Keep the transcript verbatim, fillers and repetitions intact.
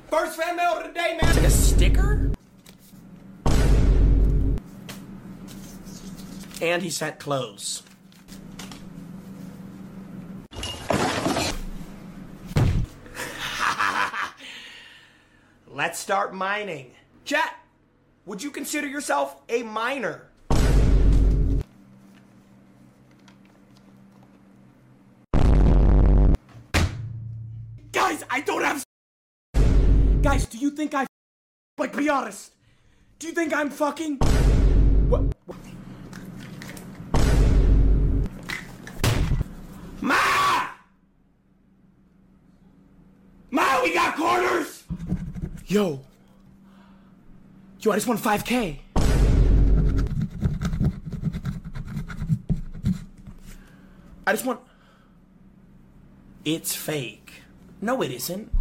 First fan mail of the day, man. It's like a sticker? And he sent clothes. Let's start mining. Chat, would you consider yourself a miner? Guys, I don't have... Guys, do you think I... Like, be honest. Do you think I'm fucking... What? What? Ma! Ma, we got quarters! Yo. Yo, I just won five K. I just want... It's fake. No, it isn't.